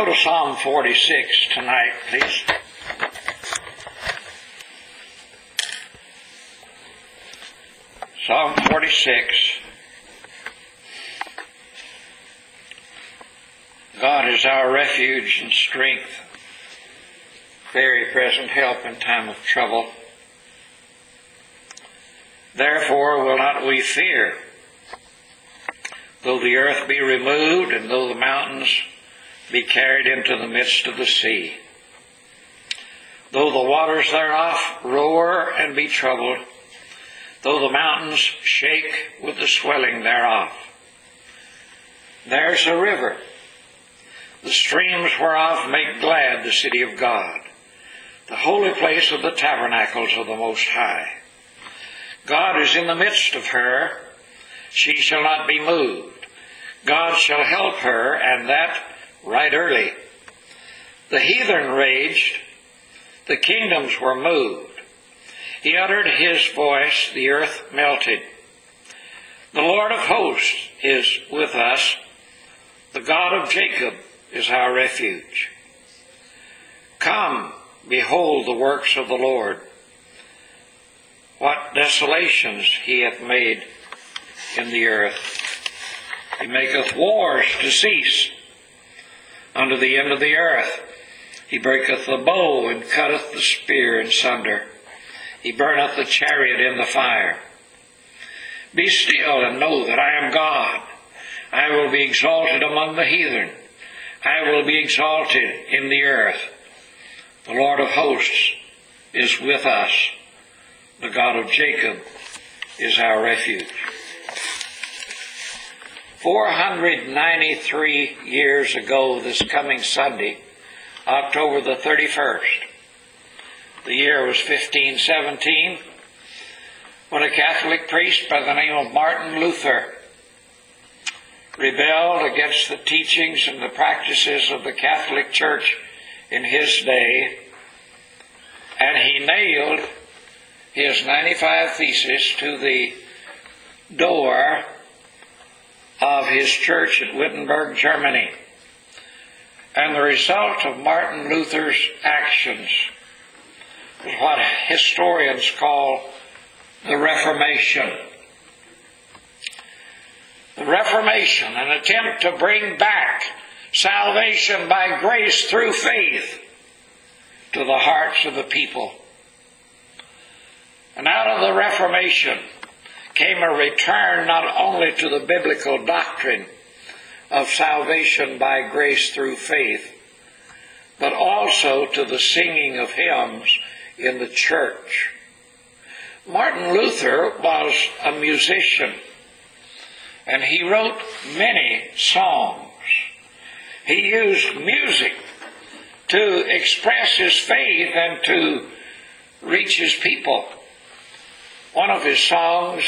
Go to Psalm 46 tonight, please. Psalm 46. God is our refuge and strength, very present help in time of trouble. Therefore will not we fear, though the earth be removed, and though the mountains be carried into the midst of the sea. Though the waters thereof roar and be troubled, though the mountains shake with the swelling thereof. There's a river, the streams whereof make glad the city of God, the holy place of the tabernacles of the Most High. God is in the midst of her, she shall not be moved. God shall help her, and that right early. The heathen raged, the kingdoms were moved. He uttered his voice, the earth melted. The Lord of hosts is with us, the God of Jacob is our refuge. Come, behold the works of the Lord, what desolations he hath made in the earth. He maketh wars to cease unto the end of the earth. He breaketh the bow and cutteth the spear in sunder. He burneth the chariot in the fire. Be still and know that I am God. I will be exalted among the heathen. I will be exalted in the earth. The Lord of hosts is with us. The God of Jacob is our refuge. 493 years ago this coming Sunday, October the 31st, the year was 1517, when a Catholic priest by the name of Martin Luther rebelled against the teachings and the practices of the Catholic Church in his day, and he nailed his 95 Theses to the door of his church at Wittenberg, Germany. And the result of Martin Luther's actions was what historians call the Reformation. The Reformation, an attempt to bring back salvation by grace through faith to the hearts of the people. And out of the Reformation came a return not only to the biblical doctrine of salvation by grace through faith, but also to the singing of hymns in the church. Martin Luther was a musician, and he wrote many songs. He used music to express his faith and to reach his people. One of his songs,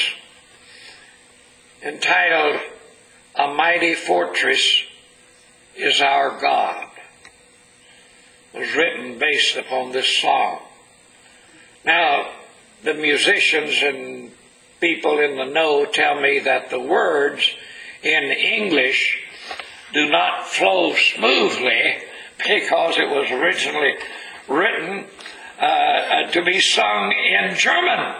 entitled "A Mighty Fortress is Our God," was written based upon this song. Now, the musicians and people in the know tell me that the words in English do not flow smoothly because it was originally written to be sung in German.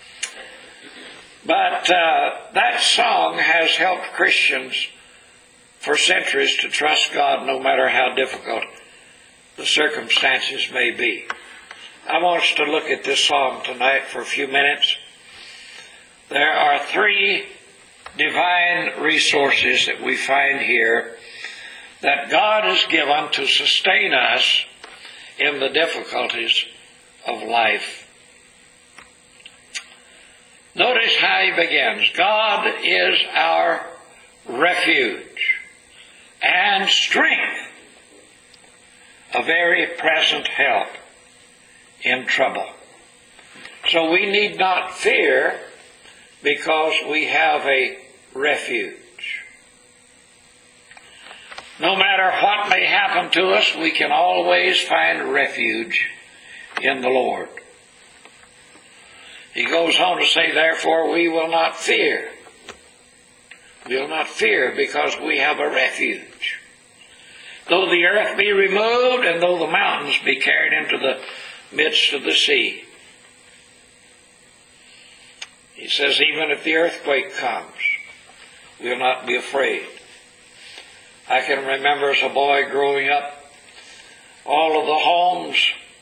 But that song has helped Christians for centuries to trust God no matter how difficult the circumstances may be. I want us to look at this song tonight for a few minutes. There are three divine resources that we find here that God has given to sustain us in the difficulties of life. Notice how he begins. God is our refuge and strength, a very present help in trouble. So we need not fear because we have a refuge. No matter what may happen to us, we can always find refuge in the Lord. He goes on to say, therefore we will not fear. We will not fear because we have a refuge. though the earth be removed, and though the mountains be carried into the midst of the sea. He says, even if the earthquake comes, we'll not be afraid. I can remember as a boy growing up, all of the homes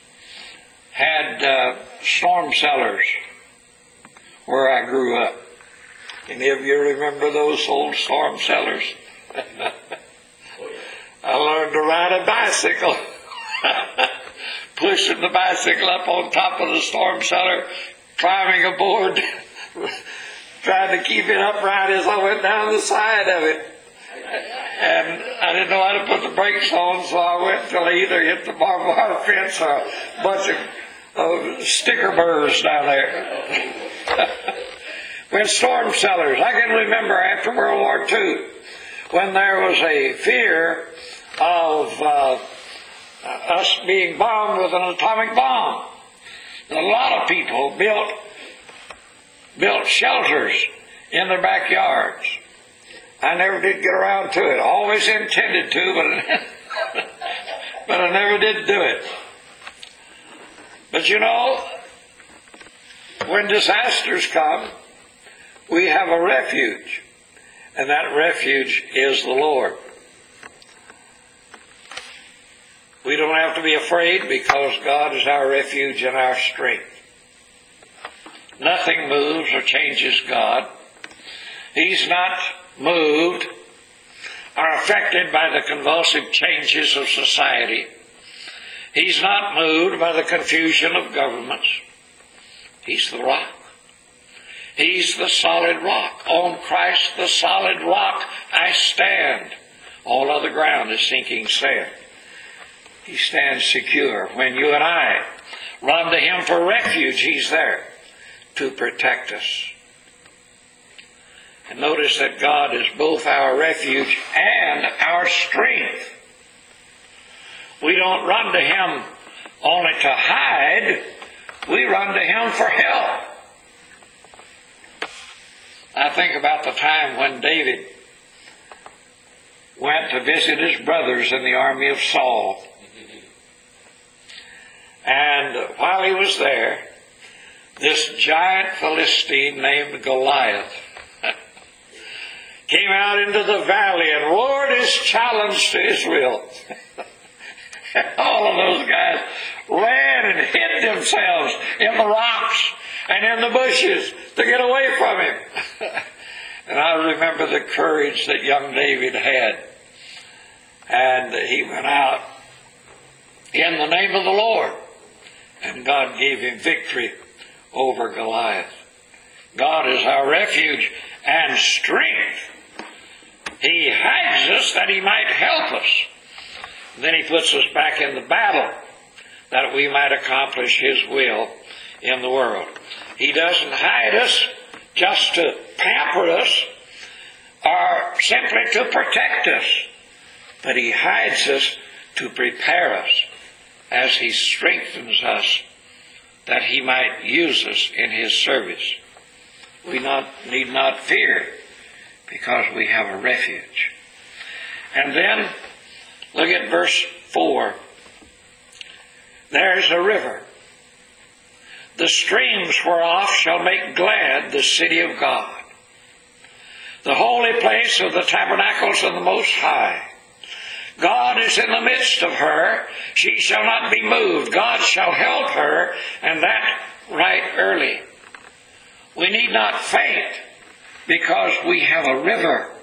had storm cellars where I grew up. Any of you remember those old storm cellars? I learned to ride a bicycle, pushing the bicycle up on top of the storm cellar, climbing aboard, trying to keep it upright as I went down the side of it. And I didn't know how to put the brakes on, so I went till I either hit the barbed wire fence or a bunch of sticker burrs down there. When storm cellars, I can remember after World War II, when there was a fear of us being bombed with an atomic bomb. A lot of people built shelters in their backyards. I never did get around to it. Always intended to, but I never did do it. But you know, when disasters come, we have a refuge, and that refuge is the Lord. We don't have to be afraid because God is our refuge and our strength. Nothing moves or changes God. He's not moved or affected by the convulsive changes of society. He's not moved by the confusion of governments. He's the rock. He's the solid rock. On Christ, the solid rock, I stand. All other ground is sinking sand. He stands secure. When you and I run to Him for refuge, He's there to protect us. And notice that God is both our refuge and our strength. We don't run to Him only to hide. We run to Him for help. I think about the time when David went to visit his brothers in the army of Saul. And while he was there, this giant Philistine named Goliath came out into the valley and roared his challenge to Israel. And all of those guys ran and hid themselves in the rocks and in the bushes to get away from him. And I remember the courage that young David had. And he went out in the name of the Lord. And God gave him victory over Goliath. God is our refuge and strength. He hides us that He might help us. Then He puts us back in the battle that we might accomplish His will in the world. He doesn't hide us just to pamper us or simply to protect us, but He hides us to prepare us as He strengthens us that He might use us in His service. We need not fear because we have a refuge. And then look at verse 4. There's a river. The streams whereof shall make glad the city of God, the holy place of the tabernacles of the Most High. God is in the midst of her. She shall not be moved. God shall help her, and that right early. We need not faint because we have a river.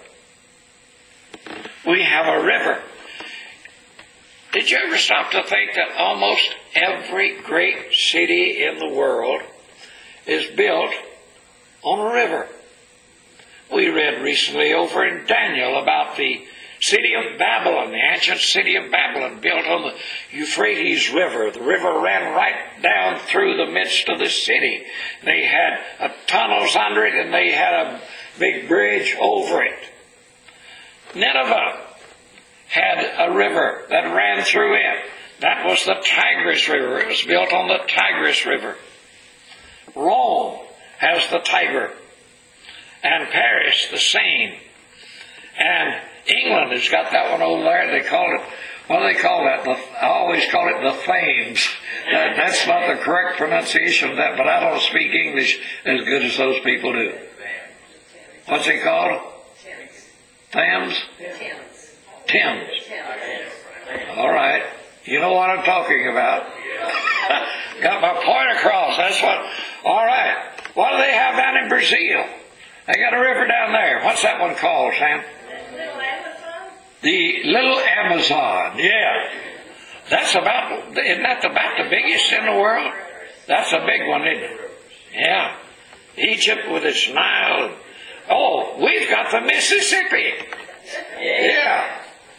We have a river. Did you ever stop to think that almost every great city in the world is built on a river? We read recently over in Daniel about the city of Babylon, the ancient city of Babylon, built on the Euphrates River. The river ran right down through the midst of the city. They had tunnels under it, and they had a big bridge over it. Nineveh had a river that ran through it. That was the Tigris River. It was built on the Tigris River. Rome has the Tiber, and Paris the Seine. And England has got that one over there. They call it, what do they call that? I always call it the Thames. That's not the correct pronunciation of that, but I don't speak English as good as those people do. What's it called? Thames? Thames. All right. You know what I'm talking about. Got my point across. That's what. All right. What do they have down in Brazil? They got a river down there. What's that one called, Sam? Little Amazon? The Little Amazon. Yeah. That's about, isn't that about the biggest in the world? That's a big one, isn't it? Yeah. Egypt with its Nile. Oh, we've got the Mississippi. Yeah.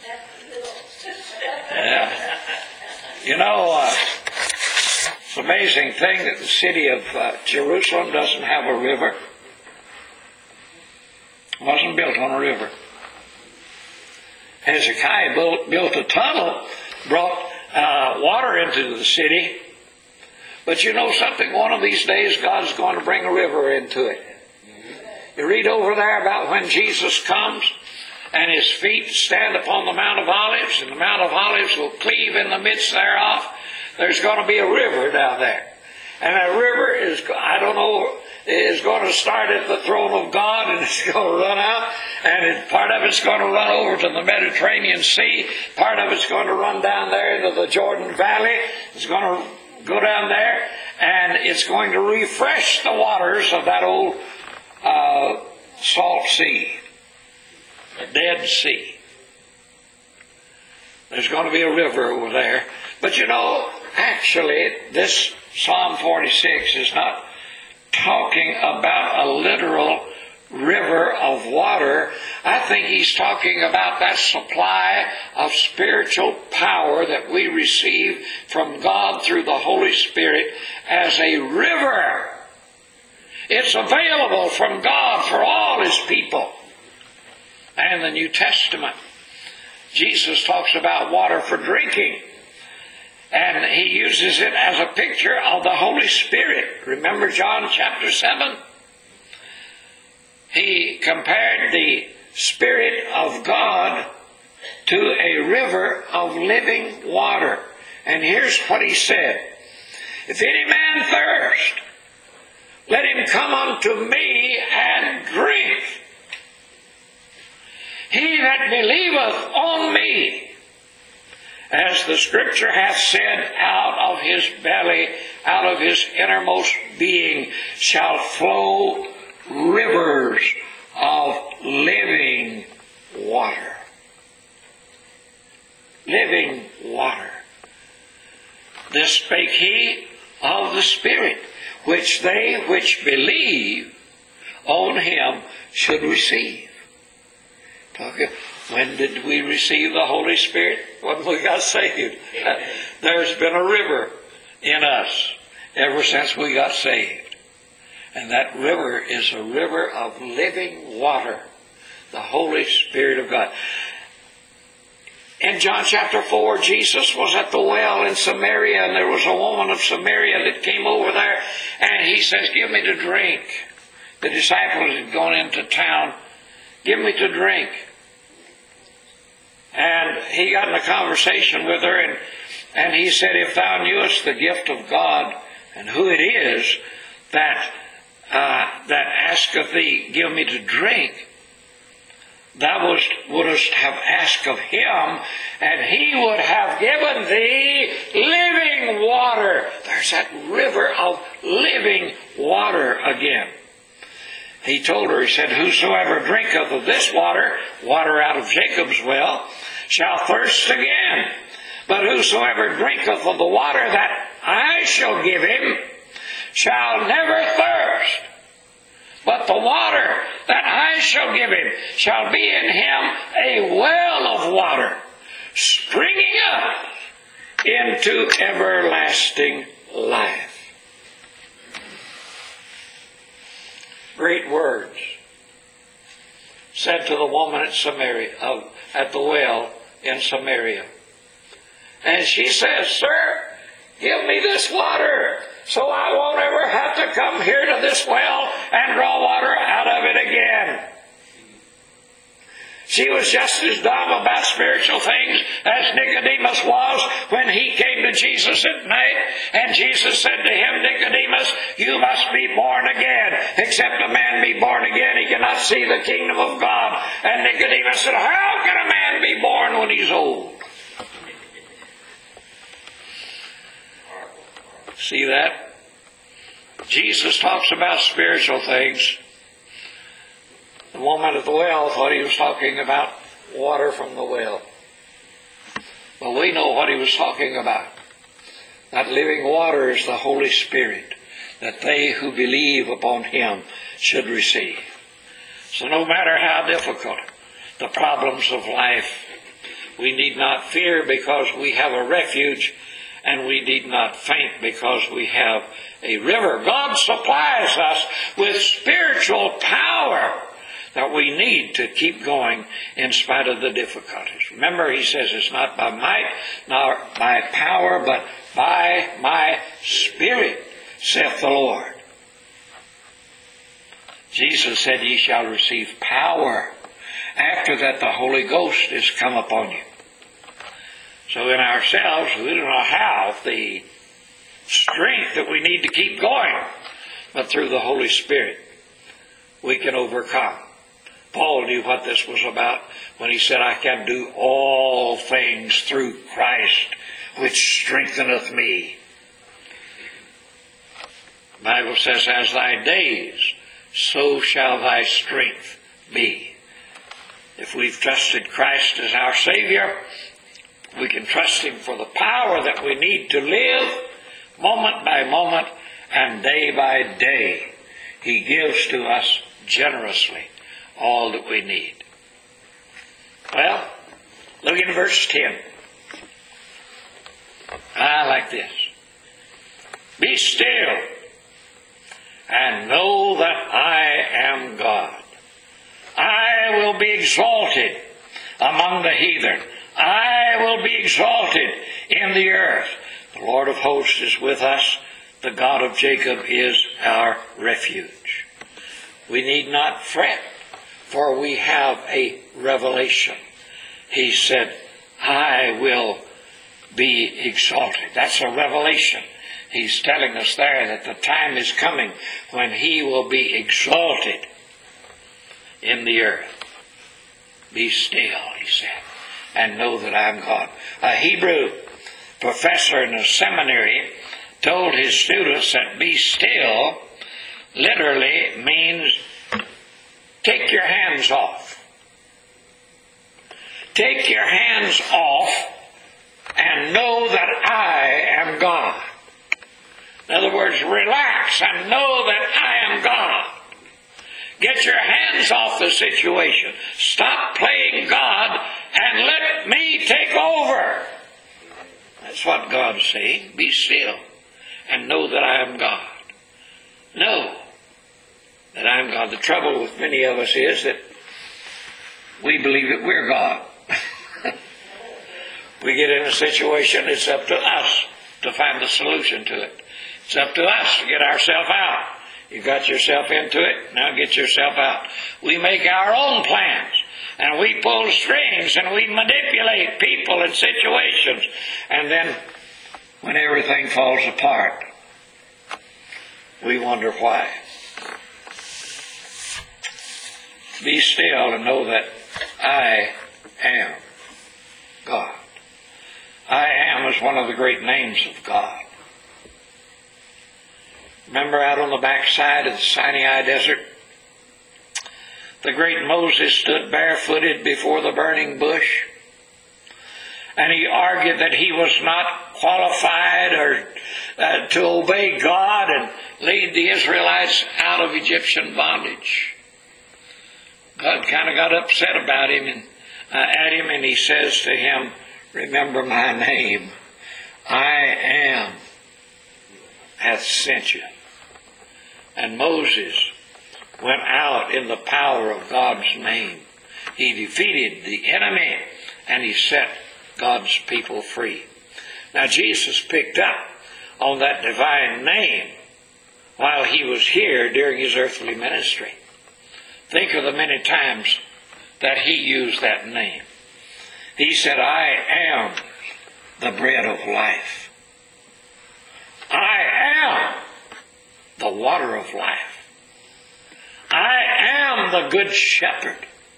Yeah. You know, it's an amazing thing that the city of Jerusalem doesn't have a river. It wasn't built on a river. Hezekiah built a tunnel, brought water into the city. But you know something? One of these days God's going to bring a river into it. You read over there about when Jesus comes and his feet stand upon the Mount of Olives, and the Mount of Olives will cleave in the midst thereof. There's going to be a river down there. And that river is, I don't know, is going to start at the throne of God, and it's going to run out, and part of it's going to run over to the Mediterranean Sea. Part of it's going to run down there into the Jordan Valley. It's going to go down there, and it's going to refresh the waters of that old salt sea, the Dead Sea. There's going to be a river over there. But you know, actually, this Psalm 46 is not talking about a literal river of water. I think he's talking about that supply of spiritual power that we receive from God through the Holy Spirit as a river. It's available from God for all his people. And the New Testament, Jesus talks about water for drinking. And he uses it as a picture of the Holy Spirit. Remember John chapter 7? He compared the Spirit of God to a river of living water. And here's what he said. If any man thirst, let him come unto me and drink. He that believeth on me, as the Scripture hath said, out of his belly, out of his innermost being, shall flow rivers of living water. Living water. This spake he of the Spirit, which they which believe on him should receive. When did we receive the Holy Spirit? When we got saved. There's been a river in us ever since we got saved. And that river is a river of living water. The Holy Spirit of God. In John chapter 4, Jesus was at the well in Samaria, and there was a woman of Samaria that came over there, and he says, give me to drink. The disciples had gone into town. Give me to drink. And he got in a conversation with her, and he said, if thou knewest the gift of God, and who it is that asketh thee, give me to drink, thou wouldst have asked of him, and he would have given thee living water. There's that river of living water again. He told her, he said, whosoever drinketh of this water, water out of Jacob's well, shall thirst again. But whosoever drinketh of the water that I shall give him, shall never thirst. But the water that I shall give him shall be in him a well of water, springing up into everlasting life. Great words said to the woman at the well in Samaria. And she says, sir, give me this water so I won't ever have to come here to this well and draw water out of it again. She was just as dumb about spiritual things as Nicodemus was when he came to Jesus at night. And Jesus said to him, Nicodemus, you must be born again. Except a man be born again, he cannot see the kingdom of God. And Nicodemus said, how can a man be born when he's old? See that? Jesus talks about spiritual things. The woman at the well thought he was talking about water from the well. But we know what he was talking about. That living water is the Holy Spirit, that they who believe upon him should receive. So no matter how difficult the problems of life, we need not fear because we have a refuge, and we need not faint because we have a river. God supplies us with spiritual power that we need to keep going in spite of the difficulties. Remember, he says it's not by might nor by power, but by my Spirit, saith the Lord. Jesus said, ye shall receive power. After that, the Holy Ghost is come upon you. So in ourselves, we do not have the strength that we need to keep going. But through the Holy Spirit, we can overcome. Paul knew what this was about when he said, I can do all things through Christ, which strengtheneth me. The Bible says, as thy days, so shall thy strength be. If we've trusted Christ as our Savior, we can trust him for the power that we need to live moment by moment and day by day. He gives to us generously all that we need. Well, look at verse 10. I like this. Be still and know that I am God. I will be exalted among the heathen. I will be exalted in the earth. The Lord of hosts is with us. The God of Jacob is our refuge. We need not fret, for we have a revelation. He said, I will be exalted. That's a revelation. He's telling us there that the time is coming when he will be exalted in the earth. Be still, he said, and know that I am God. A Hebrew professor in a seminary told his students that be still literally means take your hands off. Take your hands off and know that I am God. In other words, relax and know that I am God. Get your hands off the situation. Stop playing God and let me take over. That's what God's saying. Be still and know that I am God. Know that I am God. The trouble with many of us is that we believe that we're God. We get in a situation, it's up to us to find the solution to it. It's up to us to get ourselves out. You got yourself into it, now get yourself out. We make our own plans, and we pull strings, and we manipulate people and situations. And then, when everything falls apart, we wonder why. Be still and know that I am God. I am is one of the great names of God. Remember out on the backside of the Sinai desert, the great Moses stood barefooted before the burning bush, and he argued that he was not qualified or to obey God and lead the Israelites out of Egyptian bondage. God kind of got upset about him and at him, and he says to him, remember my name. I am hath sent you. And Moses went out in the power of God's name. He defeated the enemy and he set God's people free. Now Jesus picked up on that divine name while he was here during his earthly ministry. Think of the many times that he used that name. He said, I am the bread of life. I am the water of life. I am the good shepherd.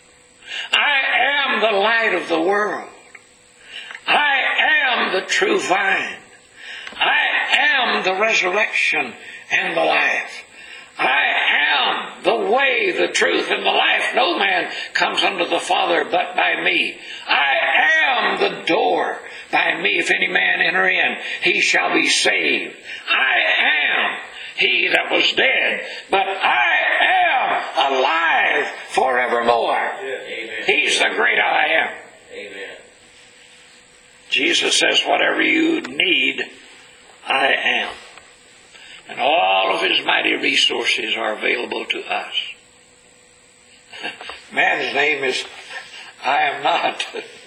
I am the light of the world. I am the true vine. I am the resurrection and the life. I am the way, the truth, and the life. No man comes unto the Father but by me. I am the door. By me, if any man enter in, he shall be saved. I am he that was dead, but I am alive forevermore. Amen. He's the great I am. Amen. Jesus says, whatever you need, I am. And all of his mighty resources are available to us. Man's name is I am not.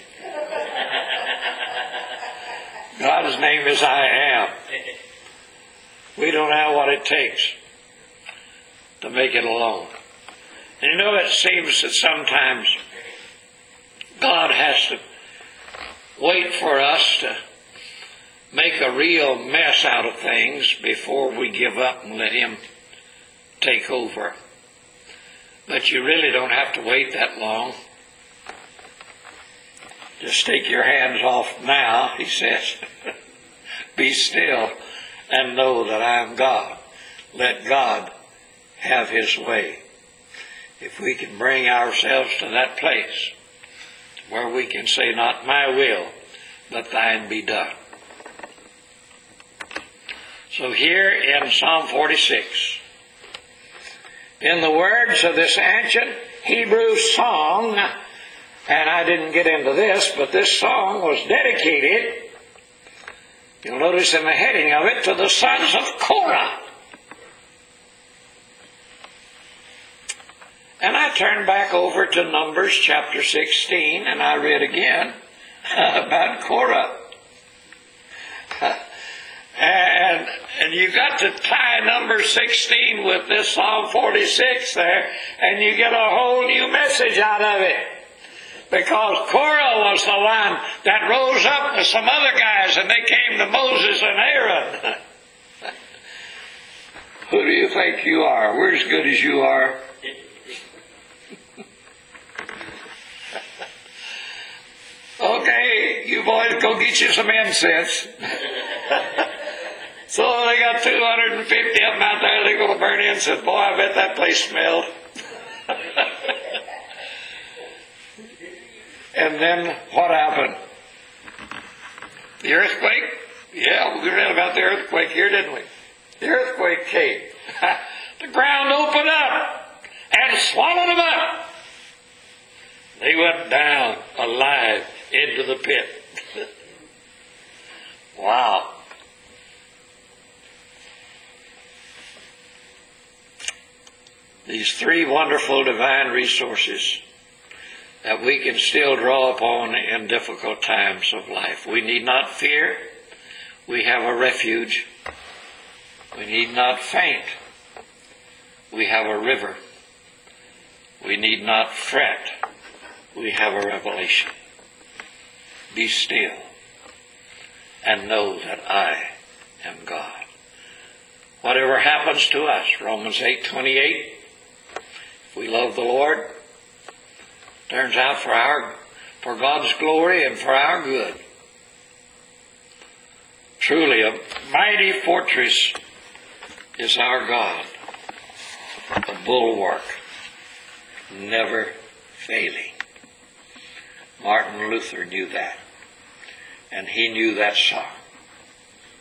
God's name is I am. We don't have what it takes to make it alone. And you know, it seems that sometimes God has to wait for us to make a real mess out of things before we give up and let him take over. But you really don't have to wait that long. Just take your hands off now, he says. Be still and know that I am God. Let God have his way. If we can bring ourselves to that place where we can say, not my will, but thine be done. So here in Psalm 46, in the words of this ancient Hebrew song, and I didn't get into this, but this song was dedicated, you'll notice in the heading of it, to the sons of Korah. And I turned back over to Numbers chapter 16, and I read again about Korah. And you got to tie number 16 with this Psalm 46 there, and you get a whole new message out of it. Because Korah was the one that rose up with some other guys, and they came to Moses and Aaron. Who do you think you are? We're as good as you are. Okay, you boys go get you some incense. So they got 250 of them out there. They're going to burn incense. Boy, I bet that place smelled. And then what happened? The earthquake? Yeah, we read about the earthquake here, didn't we? The earthquake came. The ground opened up and swallowed them up. They went down alive into the pit. Wow. These three wonderful divine resources that we can still draw upon in difficult times of life. We need not fear. We have a refuge. We need not faint. We have a river. We need not fret. We have a revelation. Be still and know that I am God. Whatever happens to us, Romans 8:28, if we love the Lord, turns out for God's glory and for our good. Truly, a mighty fortress is our God, a bulwark, never failing. Martin Luther knew that, and he knew that song.